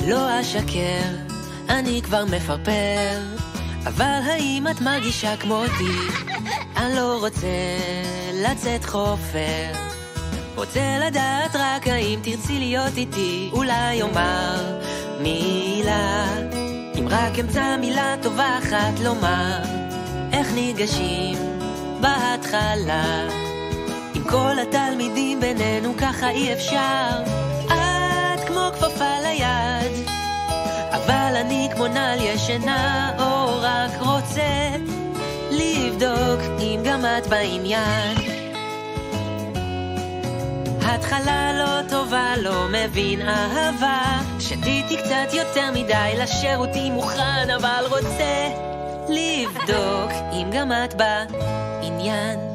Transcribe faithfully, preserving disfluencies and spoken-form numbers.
לא אשקר, אני כבר מפרפר, אבל האם את מרגישה כמותי? אני לא רוצה לצאת חופר, רוצה לדעת רק האם תרצי להיות איתי. אולי אומר מילה, אם רק אמצא מילה טובה אחת לומר. איך ניגשים בהתחלה, עם כל התלמידים בינינו ככה אי אפשר. את כמו כפפה ליד, אבל אני כמו נעל ישנה, או רק רוצה לבדוק אם גם את בעניין. התחלה לא טובה, לא מבין אהבה, שתיתי קצת יותר מדי לשירותי מוכן, אבל רוצה לבדוק אם גם את בעניין.